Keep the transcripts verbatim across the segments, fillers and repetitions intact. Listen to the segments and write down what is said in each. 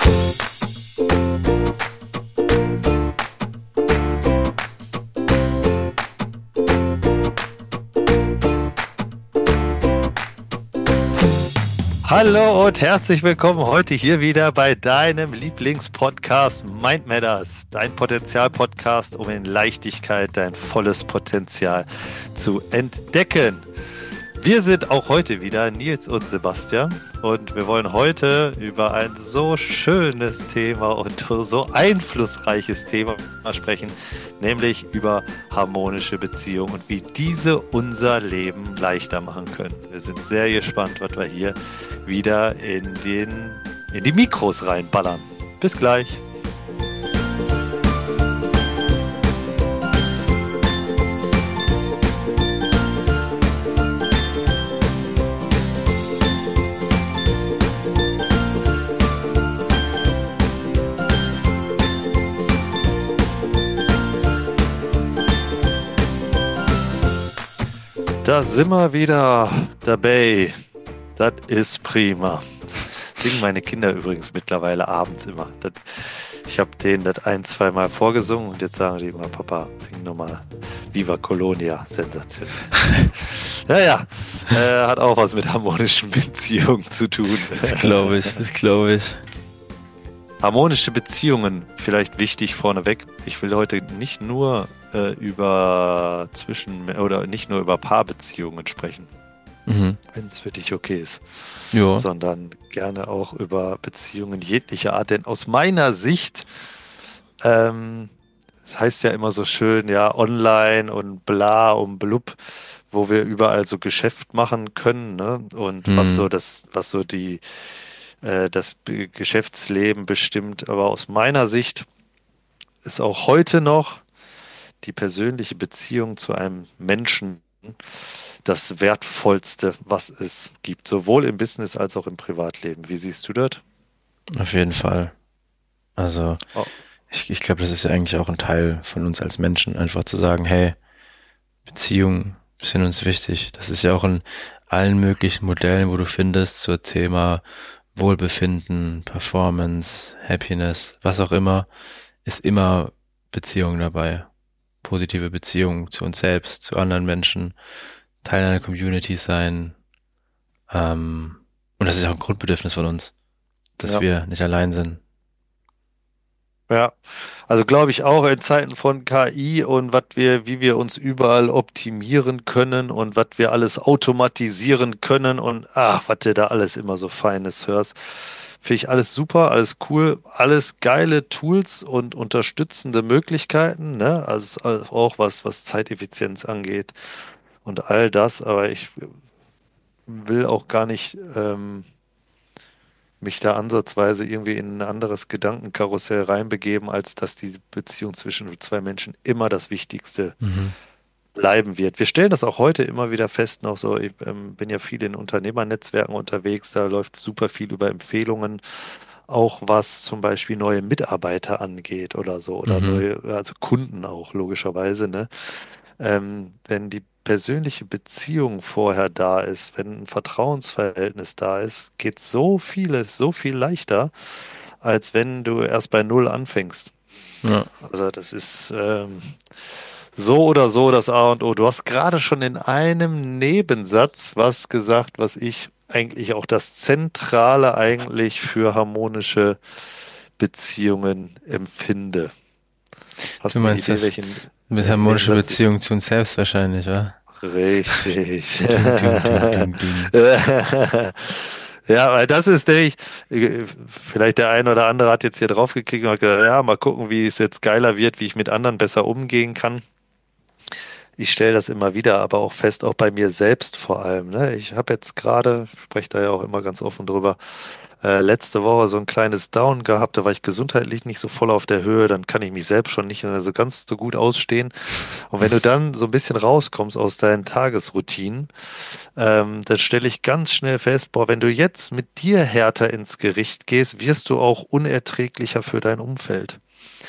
Hallo und herzlich willkommen heute hier wieder bei deinem Lieblingspodcast Mind Matters, dein Potenzial-Podcast, um in Leichtigkeit dein volles Potenzial zu entdecken. Wir sind auch heute wieder Nils und Sebastian und wir wollen heute über ein so schönes Thema und so einflussreiches Thema sprechen, nämlich über harmonische Beziehungen und wie diese unser Leben leichter machen können. Wir sind sehr gespannt, was wir hier wieder in, den, in die Mikros reinballern. Bis gleich. Da sind wir wieder dabei. Das ist prima. Singen meine Kinder übrigens mittlerweile abends immer. Das, ich habe denen das ein, zwei Mal vorgesungen und jetzt sagen die immer, Papa, sing nochmal Viva Colonia. Sensation. Naja, äh, hat auch was mit harmonischen Beziehungen zu tun. Das glaube ich, das glaube ich. Harmonische Beziehungen, vielleicht wichtig vorneweg. Ich will heute nicht nur äh, über Zwischen- oder nicht nur über Paarbeziehungen sprechen, mhm. wenn es für dich okay ist, jo. sondern gerne auch über Beziehungen jeglicher Art. Denn aus meiner Sicht, ähm, das heißt ja immer so schön, ja, online und bla und blub, wo wir überall so Geschäft machen können, ne? Und mhm. was so das, was so die das Geschäftsleben bestimmt. Aber aus meiner Sicht ist auch heute noch die persönliche Beziehung zu einem Menschen das Wertvollste, was es gibt, sowohl im Business als auch im Privatleben. Wie siehst du das? Auf jeden Fall. Also oh. ich, ich glaube, das ist ja eigentlich auch ein Teil von uns als Menschen, einfach zu sagen, hey, Beziehungen sind uns wichtig. Das ist ja auch in allen möglichen Modellen, wo du findest, zur Thema Wohlbefinden, Performance, Happiness, was auch immer, ist immer Beziehung dabei. Positive Beziehung zu uns selbst, zu anderen Menschen, Teil einer Community sein. Ähm, und das ist auch ein Grundbedürfnis von uns, dass ja. wir nicht allein sind. Ja, also glaube ich auch in Zeiten von K I und was wir, wie wir uns überall optimieren können und was wir alles automatisieren können und ach, was du da alles immer so Feines hörst. Finde ich alles super, alles cool, alles geile Tools und unterstützende Möglichkeiten, ne? Also auch was, was Zeiteffizienz angeht und all das, aber ich will auch gar nicht ähm, mich da ansatzweise irgendwie in ein anderes Gedankenkarussell reinbegeben, als dass die Beziehung zwischen zwei Menschen immer das Wichtigste mhm. bleiben wird. Wir stellen das auch heute immer wieder fest, noch so, ich ähm, bin ja viel in Unternehmernetzwerken unterwegs, da läuft super viel über Empfehlungen, auch was zum Beispiel neue Mitarbeiter angeht oder so, oder mhm. neue, also Kunden auch logischerweise, ne? Ähm, wenn die persönliche Beziehung vorher da ist, wenn ein Vertrauensverhältnis da ist, geht so vieles so viel leichter, als wenn du erst bei Null anfängst. Ja. Also das ist ähm, so oder so das A und O. Du hast gerade schon in einem Nebensatz was gesagt, was ich eigentlich auch das Zentrale eigentlich für harmonische Beziehungen empfinde. Hast du meinst Idee, das welchen, mit harmonischer Beziehung zu uns selbst wahrscheinlich, wa? Richtig. ding, ding, ding, ding. Ja, weil das ist nämlich, vielleicht der eine oder andere hat jetzt hier drauf geklickt und hat gesagt, ja, mal gucken, wie es jetzt geiler wird, wie ich mit anderen besser umgehen kann. Ich stelle das immer wieder, aber auch fest, auch bei mir selbst vor allem. Ne? Ich habe jetzt gerade, spreche da ja auch immer ganz offen drüber, äh, letzte Woche so ein kleines Down gehabt, da war ich gesundheitlich nicht so voll auf der Höhe, dann kann ich mich selbst schon nicht so ganz so gut ausstehen. Und wenn du dann so ein bisschen rauskommst aus deinen Tagesroutinen, ähm, dann stelle ich ganz schnell fest, boah, wenn du jetzt mit dir härter ins Gericht gehst, wirst du auch unerträglicher für dein Umfeld.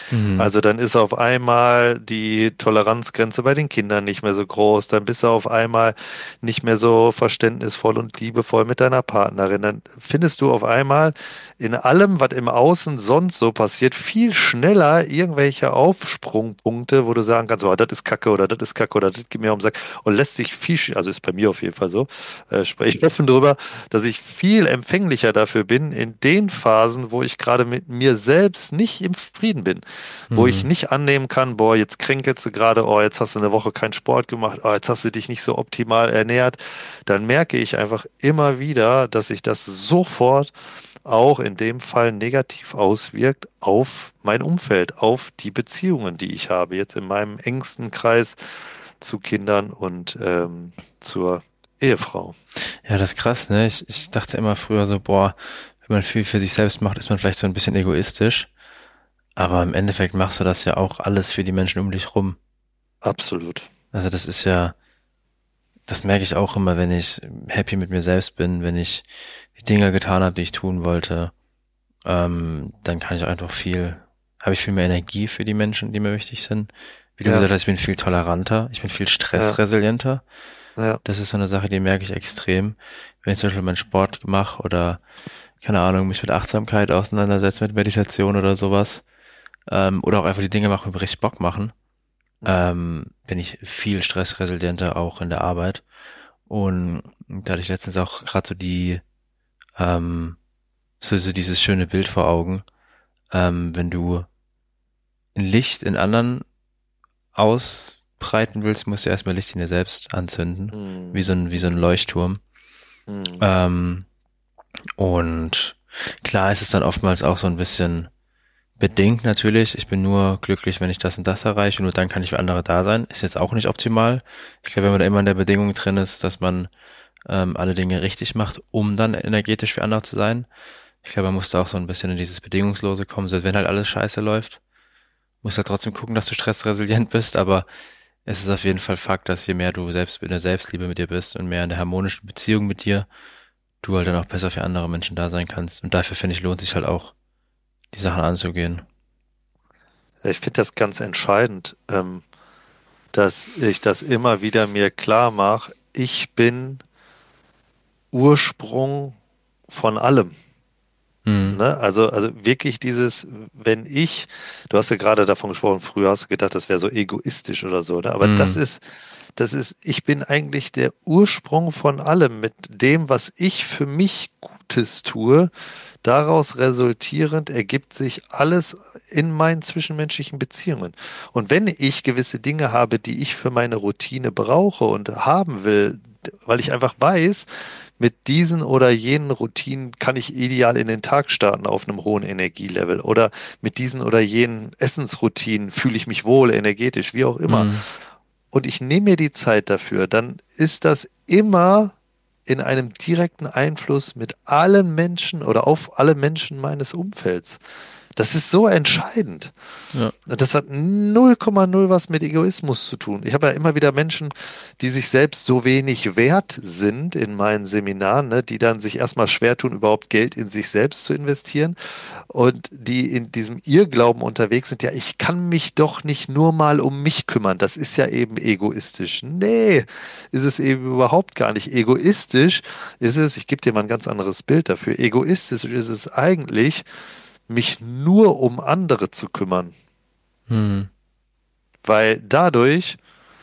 Mhm. Also dann ist auf einmal die Toleranzgrenze bei den Kindern nicht mehr so groß, dann bist du auf einmal nicht mehr so verständnisvoll und liebevoll mit deiner Partnerin. Dann findest du auf einmal in allem, was im Außen sonst so passiert, viel schneller irgendwelche Aufsprungpunkte, wo du sagen kannst, oh, das ist Kacke oder das ist Kacke oder das geht mir um den Sack und lässt sich viel, sch- also ist bei mir auf jeden Fall so, äh, spreche ich offen drüber, dass ich viel empfänglicher dafür bin in den Phasen, wo ich gerade mit mir selbst nicht im Frieden bin, wo ich Mhm. nicht annehmen kann, boah, jetzt kränkelst du gerade, oh, jetzt hast du eine Woche keinen Sport gemacht, oh, jetzt hast du dich nicht so optimal ernährt, dann merke ich einfach immer wieder, dass sich das sofort auch in dem Fall negativ auswirkt auf mein Umfeld, auf die Beziehungen, die ich habe, jetzt in meinem engsten Kreis zu Kindern und ähm, zur Ehefrau. Ja, das ist krass, ne? Ich, ich dachte immer früher so, boah, wenn man viel für sich selbst macht, ist man vielleicht so ein bisschen egoistisch. Aber im Endeffekt machst du das ja auch alles für die Menschen um dich rum. Absolut. Also das ist ja, das merke ich auch immer, wenn ich happy mit mir selbst bin, wenn ich die Dinge getan habe, die ich tun wollte, ähm, dann kann ich auch einfach viel, habe ich viel mehr Energie für die Menschen, die mir wichtig sind. Wie du Ja, gesagt hast, ich bin viel toleranter, ich bin viel ja, stressresilienter. ja. Das ist so eine Sache, die merke ich extrem. Wenn ich zum Beispiel meinen Sport mache oder, keine Ahnung, mich mit Achtsamkeit auseinandersetze, mit Meditation oder sowas, ähm, oder auch einfach die Dinge machen, die mir richtig Bock machen, ähm, bin ich viel stressresilienter auch in der Arbeit. Und da hatte ich letztens auch gerade so die, ähm, so, so dieses schöne Bild vor Augen, ähm, wenn du ein Licht in anderen ausbreiten willst, musst du erstmal Licht in dir selbst anzünden, wie so Hm, ein, wie so ein Leuchtturm. hm, Ähm, und klar ist es dann oftmals auch so ein bisschen bedingt natürlich. Ich bin nur glücklich, wenn ich das und das erreiche, nur dann kann ich für andere da sein. Ist jetzt auch nicht optimal. Ich glaube, wenn man da immer in der Bedingung drin ist, dass man ähm, alle Dinge richtig macht, um dann energetisch für andere zu sein. Ich glaube, man muss da auch so ein bisschen in dieses Bedingungslose kommen, selbst wenn halt alles scheiße läuft. Musst halt trotzdem gucken, dass du stressresilient bist, aber es ist auf jeden Fall Fakt, dass je mehr du selbst in der Selbstliebe mit dir bist und mehr in der harmonischen Beziehung mit dir, du halt dann auch besser für andere Menschen da sein kannst. Und dafür finde ich, lohnt sich halt auch, die Sachen anzugehen. Ich finde das ganz entscheidend, ähm, dass ich das immer wieder mir klar mache. Ich bin Ursprung von allem. Hm, Ne? Also, also wirklich dieses, wenn ich, du hast ja gerade davon gesprochen, früher hast du gedacht, das wäre so egoistisch oder so, ne? Aber das hm, ist, das ist, ich bin eigentlich der Ursprung von allem. Mit dem, was ich für mich Gutes tue, daraus resultierend ergibt sich alles in meinen zwischenmenschlichen Beziehungen. Und wenn ich gewisse Dinge habe, die ich für meine Routine brauche und haben will, weil ich einfach weiß, mit diesen oder jenen Routinen kann ich ideal in den Tag starten auf einem hohen Energielevel. Oder mit diesen oder jenen Essensroutinen fühle ich mich wohl, energetisch, wie auch immer. hm, Und ich nehme mir die Zeit dafür, dann ist das immer in einem direkten Einfluss mit allen Menschen oder auf alle Menschen meines Umfelds. Das ist so entscheidend. ja, Das hat null Komma null was mit Egoismus zu tun. Ich habe ja immer wieder Menschen, die sich selbst so wenig wert sind in meinen Seminaren, ne, die dann sich erstmal schwer tun, überhaupt Geld in sich selbst zu investieren und die in diesem Irrglauben unterwegs sind, ja, ich kann mich doch nicht nur mal um mich kümmern. Das ist ja eben egoistisch. Nee, ist es eben überhaupt gar nicht. Egoistisch ist es, ich gebe dir mal ein ganz anderes Bild dafür. Egoistisch ist es eigentlich, mich nur um andere zu kümmern. hm, Weil dadurch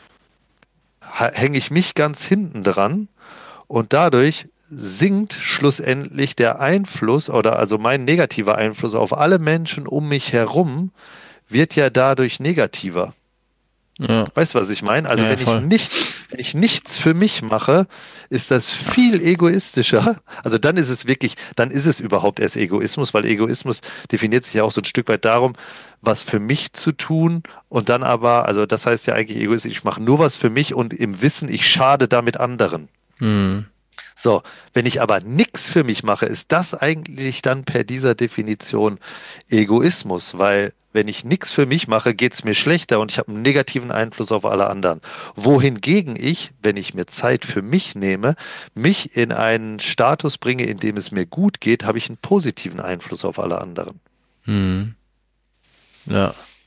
ha- hänge ich mich ganz hinten dran und dadurch sinkt schlussendlich der Einfluss oder also mein negativer Einfluss auf alle Menschen um mich herum wird ja dadurch negativer. ja, Weißt du, was ich meine? ja, Also ja, wenn ich voll. nichts, wenn ich nichts für mich mache, ist das viel egoistischer. Also dann ist es wirklich, dann ist es überhaupt erst Egoismus, weil Egoismus definiert sich ja auch so ein Stück weit darum, was für mich zu tun und dann aber, also das heißt ja eigentlich egoistisch, ich mache nur was für mich und im Wissen, ich schade damit anderen. Hm, So, wenn ich aber nichts für mich mache, ist das eigentlich dann per dieser Definition Egoismus, weil wenn ich nichts für mich mache, geht es mir schlechter und ich habe einen negativen Einfluss auf alle anderen. Wohingegen ich, wenn ich mir Zeit für mich nehme, mich in einen Status bringe, in dem es mir gut geht, habe ich einen positiven Einfluss auf alle anderen. hm, ja.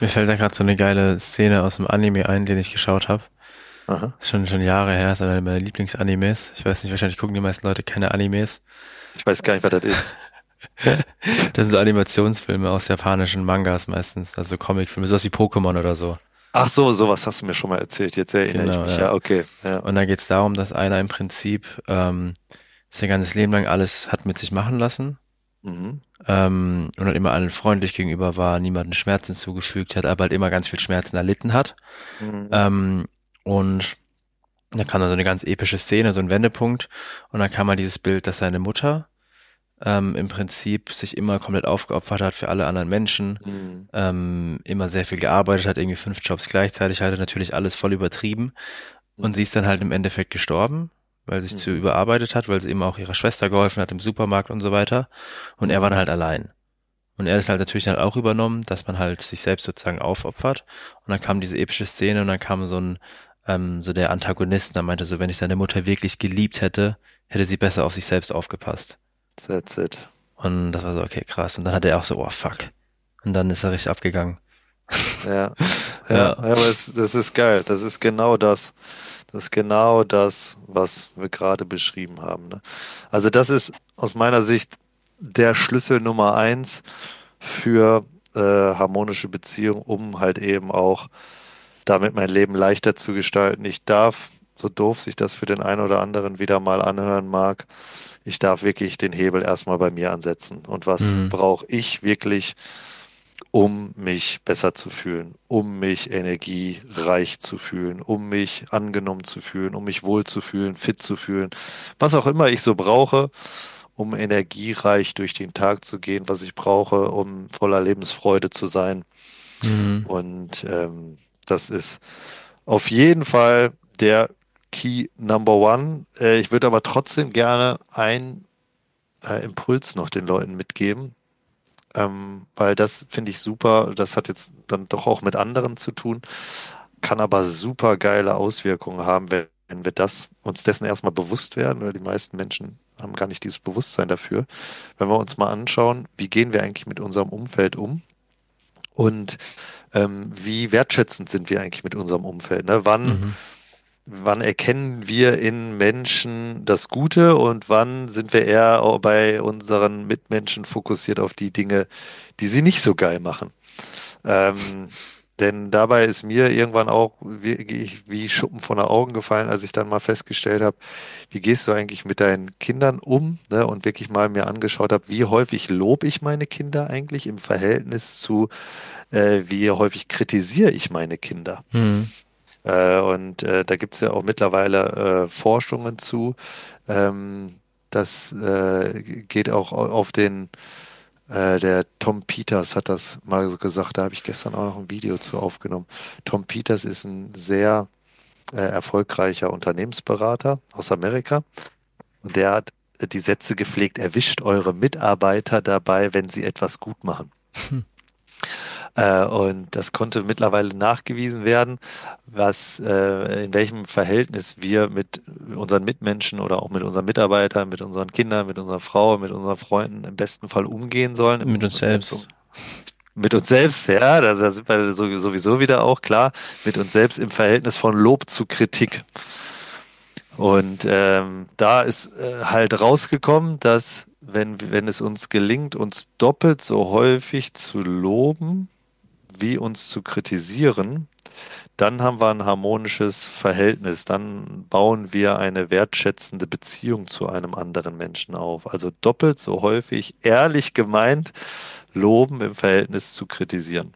Mir fällt da gerade so eine geile Szene aus dem Anime ein, den ich geschaut habe. Aha. Schon schon Jahre her, ist einer meiner Lieblingsanimes. Ich weiß nicht, wahrscheinlich gucken die meisten Leute keine Animes. Ich weiß gar nicht, was das ist. Das sind so Animationsfilme aus japanischen Mangas meistens, also Comicfilme, sowas wie Pokémon oder so. Ach so, sowas hast du mir schon mal erzählt. Jetzt erinnere ich Genau, mich. ja. Ja, okay. Ja. Und da geht es darum, dass einer im Prinzip ähm, sein ganzes Leben lang alles hat mit sich machen lassen Mhm. ähm, und halt immer allen freundlich gegenüber war, niemanden Schmerzen zugefügt hat, aber halt immer ganz viel Schmerzen erlitten hat. Mhm. Ähm, und da kam dann so eine ganz epische Szene, so ein Wendepunkt. Und dann kam mal dieses Bild, dass seine Mutter ähm, im Prinzip sich immer komplett aufgeopfert hat für alle anderen Menschen, Mhm. ähm, immer sehr viel gearbeitet hat, irgendwie fünf Jobs gleichzeitig, hatte natürlich alles voll übertrieben. Und sie Mhm. ist dann halt im Endeffekt gestorben, weil sie sich zu Mhm. überarbeitet hat, weil sie eben auch ihrer Schwester geholfen hat im Supermarkt und so weiter. Und er war dann Mhm. halt allein. Und er ist halt natürlich dann auch übernommen, dass man halt sich selbst sozusagen aufopfert. Und dann kam diese epische Szene und dann kam so ein, ähm, so der Antagonist, und er meinte so, wenn ich seine Mutter wirklich geliebt hätte, hätte sie besser auf sich selbst aufgepasst. That's it. Und das war so, okay, krass. Und dann hat er auch so, oh fuck. Und dann ist er richtig abgegangen. Ja. Ja, ja, Ja. aber es, das ist geil. Das ist genau das. Das ist genau das, was wir gerade beschrieben haben. Ne? Also das ist aus meiner Sicht der Schlüssel Nummer eins für äh, harmonische Beziehungen, um halt eben auch damit mein Leben leichter zu gestalten. Ich darf, so doof sich das für den einen oder anderen wieder mal anhören mag, ich darf wirklich den Hebel erstmal bei mir ansetzen. Und was Mhm. brauche ich wirklich, um mich besser zu fühlen, um mich energiereich zu fühlen, um mich angenommen zu fühlen, um mich wohl zu fühlen, fit zu fühlen, was auch immer ich so brauche, um energiereich durch den Tag zu gehen, was ich brauche, um voller Lebensfreude zu sein. Mhm. Und ähm, das ist auf jeden Fall der Key Number One. Äh, ich würde aber trotzdem gerne einen äh, Impuls noch den Leuten mitgeben, ähm, weil das finde ich super. Das hat jetzt dann doch auch mit anderen zu tun, kann aber super geile Auswirkungen haben, wenn, wenn wir das uns dessen erstmal bewusst werden, weil die meisten Menschen haben gar nicht dieses Bewusstsein dafür. Wenn wir uns mal anschauen, wie gehen wir eigentlich mit unserem Umfeld um? Und ähm, wie wertschätzend sind wir eigentlich mit unserem Umfeld? Ne? Wann, Mhm. wann erkennen wir in Menschen das Gute und wann sind wir eher auch bei unseren Mitmenschen fokussiert auf die Dinge, die sie nicht so geil machen? Ähm, denn dabei ist mir irgendwann auch wie, wie Schuppen von den Augen gefallen, als ich dann mal festgestellt habe, wie gehst du eigentlich mit deinen Kindern um, ne? Und wirklich mal mir angeschaut habe, wie häufig lobe ich meine Kinder eigentlich im Verhältnis zu, äh, wie häufig kritisiere ich meine Kinder. Mhm. Äh, und äh, da gibt es ja auch mittlerweile äh, Forschungen zu. Ähm, das äh, geht auch au- auf den äh, der Tom Peters hat das mal so gesagt, da habe ich gestern auch noch ein Video zu aufgenommen. Tom Peters ist ein sehr äh, erfolgreicher Unternehmensberater aus Amerika und der hat äh, die Sätze gepflegt, erwischt eure Mitarbeiter dabei, wenn sie etwas gut machen. Äh, und das konnte mittlerweile nachgewiesen werden, was, äh, in welchem Verhältnis wir mit unseren Mitmenschen oder auch mit unseren Mitarbeitern, mit unseren Kindern, mit unserer Frau, mit unseren Freunden im besten Fall umgehen Mit sollen, uns wenn es um selbst. mit uns selbst, ja, da da sind wir so- sowieso wieder auch klar, mit uns selbst im Verhältnis von Lob zu Kritik. Und ähm, da ist äh, halt rausgekommen, dass wenn, wenn es uns gelingt, uns doppelt so häufig zu loben, wie uns zu kritisieren, dann haben wir ein harmonisches Verhältnis. Dann bauen wir eine wertschätzende Beziehung zu einem anderen Menschen auf. Also doppelt so häufig ehrlich gemeint loben im Verhältnis zu kritisieren.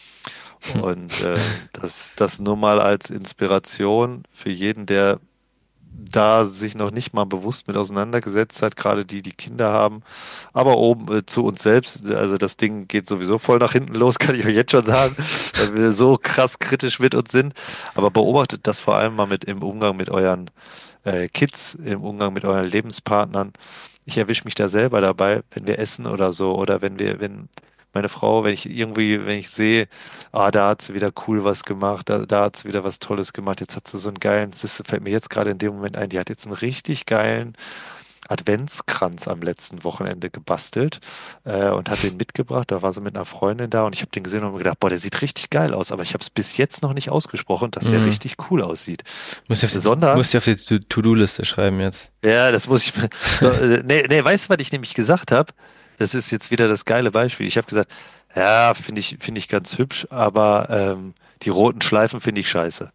Und ähm, das, das nur mal als Inspiration für jeden, der da sich noch nicht mal bewusst mit auseinandergesetzt hat, gerade die, die Kinder haben, aber oben äh, zu uns selbst, also das Ding geht sowieso voll nach hinten los, kann ich euch jetzt schon sagen, weil wir so krass kritisch mit uns sind, aber beobachtet das vor allem mal mit im Umgang mit euren äh, Kids, im Umgang mit euren Lebenspartnern. Ich erwische mich da selber dabei, wenn wir essen oder so, oder wenn wir, wenn meine Frau, wenn ich irgendwie, wenn ich sehe, ah, da hat sie wieder cool was gemacht, da, da hat sie wieder was Tolles gemacht, jetzt hat sie so einen geilen, das fällt mir jetzt gerade in dem Moment ein, die hat jetzt einen richtig geilen Adventskranz am letzten Wochenende gebastelt äh, und hat den mitgebracht. Da war sie mit einer Freundin da und ich habe den gesehen und mir gedacht, boah, der sieht richtig geil aus, aber ich habe es bis jetzt noch nicht ausgesprochen, dass der Mhm. richtig cool aussieht. Muss ich auf die, Sondern, muss ich auf die To- To-Do-Liste schreiben jetzt. ja, das muss ich mir. So, äh, nee, nee, weißt du, was ich nämlich gesagt habe? Das ist jetzt wieder das geile Beispiel. Ich habe gesagt, ja, finde ich, finde ich ganz hübsch, aber ähm, die roten Schleifen finde ich scheiße.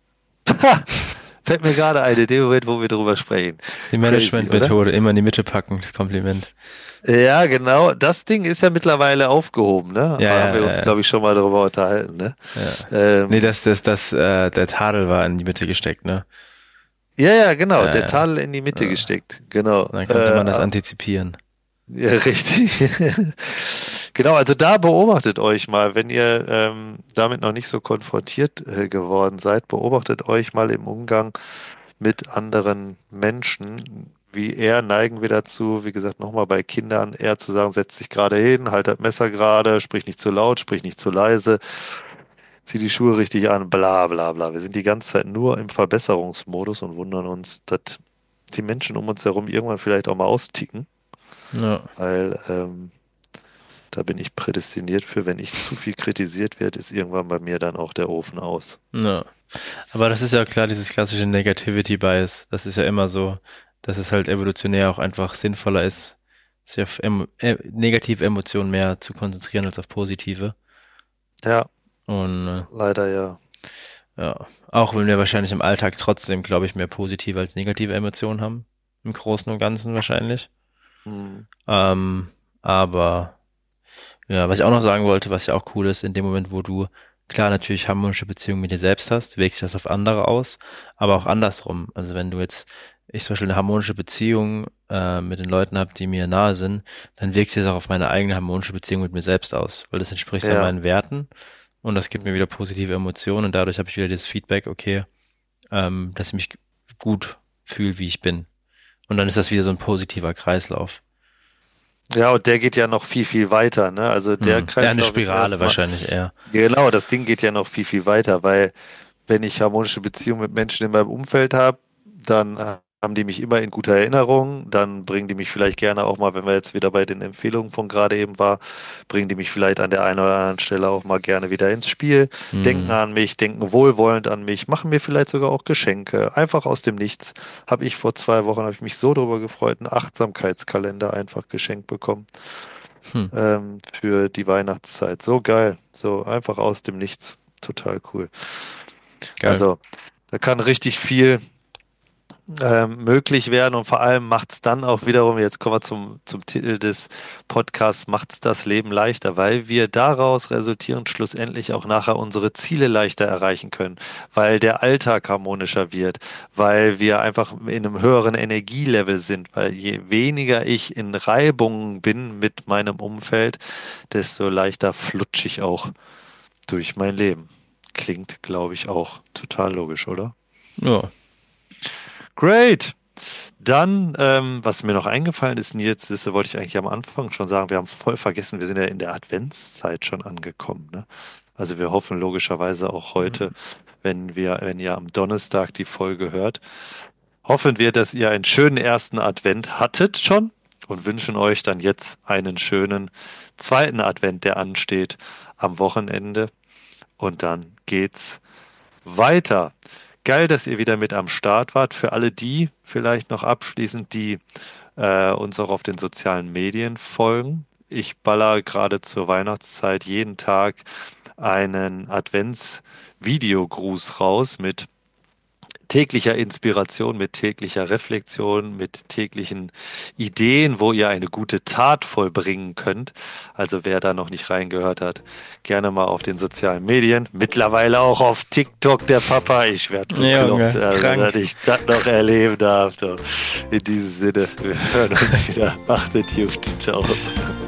Fällt mir gerade ein, in dem Moment, wo wir drüber sprechen. Die Crazy, oder? Management-Methode, immer in die Mitte packen, das Kompliment. Ja, genau. Das Ding ist ja mittlerweile aufgehoben, ne? Ja, Haben wir ja, uns, ja, glaube ich, schon mal darüber unterhalten, ne? ja. Nee, Ähm, das, das, das, äh, der Tadel war in die Mitte gesteckt, ne? ja, ja, genau. Ja, Der ja. Tadel in die Mitte Ja. gesteckt. Genau. Dann konnte man das Äh, antizipieren. ja, richtig. Genau, also da beobachtet euch mal, wenn ihr ähm, damit noch nicht so konfrontiert äh, geworden seid, beobachtet euch mal im Umgang mit anderen Menschen. Wie eher neigen wir dazu, wie gesagt, nochmal bei Kindern eher zu sagen, setz dich gerade hin, halt das Messer gerade, sprich nicht zu laut, sprich nicht zu leise, zieh die Schuhe richtig an, bla bla bla. Wir sind die ganze Zeit nur im Verbesserungsmodus und wundern uns, dass die Menschen um uns herum irgendwann vielleicht auch mal austicken, Ja, weil ähm, da bin ich prädestiniert für, wenn ich zu viel kritisiert werde, ist irgendwann bei mir dann auch der Ofen aus. ja. Aber das ist ja klar, dieses klassische Negativity Bias. Das ist ja immer so, dass es halt evolutionär auch einfach sinnvoller ist, sich auf emo äh, negative Emotionen mehr zu konzentrieren als auf positive. Ja, Und äh, leider ja. ja, auch wenn wir wahrscheinlich im Alltag trotzdem, glaube ich, mehr positive als negative Emotionen haben. Im Großen und Ganzen wahrscheinlich. Hm. Ähm, aber ja, was ich auch noch sagen wollte, was ja auch cool ist, in dem Moment, wo du klar natürlich harmonische Beziehungen mit dir selbst hast, wirkst du das auf andere aus, aber auch andersrum. Also wenn du jetzt, ich zum Beispiel eine harmonische Beziehung äh, mit den Leuten habe, die mir nahe sind, dann wirkt sich das auch auf meine eigene harmonische Beziehung mit mir selbst aus, weil das entspricht ja Ja, meinen Werten und das gibt mir wieder positive Emotionen und dadurch habe ich wieder das Feedback, okay, ähm, dass ich mich gut fühle, wie ich bin. Und dann ist das wieder so ein positiver Kreislauf. ja, und der geht ja noch viel, viel weiter, ne? Also der Hm. Ja, eine Kreislauf ist Spirale erstmal, wahrscheinlich eher. genau, das Ding geht ja noch viel, viel weiter, weil wenn ich harmonische Beziehungen mit Menschen in meinem Umfeld habe, dann äh, haben die mich immer in guter Erinnerung, dann bringen die mich vielleicht gerne auch mal, wenn wir jetzt wieder bei den Empfehlungen von gerade eben war, bringen die mich vielleicht an der einen oder anderen Stelle auch mal gerne wieder ins Spiel, denken Hm. an mich, denken wohlwollend an mich, machen mir vielleicht sogar auch Geschenke, einfach aus dem Nichts. Habe ich vor zwei Wochen, habe ich mich so darüber gefreut, einen Achtsamkeitskalender einfach geschenkt bekommen Hm. ähm, für die Weihnachtszeit. So geil, so einfach aus dem Nichts, total cool. Geil. Also da kann richtig viel ähm, möglich werden und vor allem macht es dann auch wiederum, jetzt kommen wir zum, zum Titel des Podcasts, macht es das Leben leichter, weil wir daraus resultierend schlussendlich auch nachher unsere Ziele leichter erreichen können, weil der Alltag harmonischer wird, weil wir einfach in einem höheren Energielevel sind, weil je weniger ich in Reibungen bin mit meinem Umfeld, desto leichter flutsche ich auch durch mein Leben. Klingt, glaube ich, auch total logisch, oder? Ja. Great. Dann, ähm, was mir noch eingefallen ist, Nils, das wollte ich eigentlich am Anfang schon sagen, wir haben voll vergessen, wir sind ja in der Adventszeit schon angekommen, ne? Also wir hoffen logischerweise auch heute, wenn wir, wenn ihr am Donnerstag die Folge hört, hoffen wir, dass ihr einen schönen ersten Advent hattet schon und wünschen euch dann jetzt einen schönen zweiten Advent, der ansteht am Wochenende. Und dann geht's weiter. Geil, dass ihr wieder mit am Start wart. Für alle die, vielleicht noch abschließend, die äh, uns auch auf den sozialen Medien folgen. Ich baller gerade zur Weihnachtszeit jeden Tag einen Advents-Videogruß raus mit täglicher Inspiration, mit täglicher Reflexion, mit täglichen Ideen, wo ihr eine gute Tat vollbringen könnt. Also wer da noch nicht reingehört hat, gerne mal auf den sozialen Medien. Mittlerweile auch auf TikTok, der Papa. Ich werde bekloppt, Junge, also, krank. dass ich das noch erleben darf. So. In diesem Sinne, wir hören uns wieder. Macht es gut. Ciao.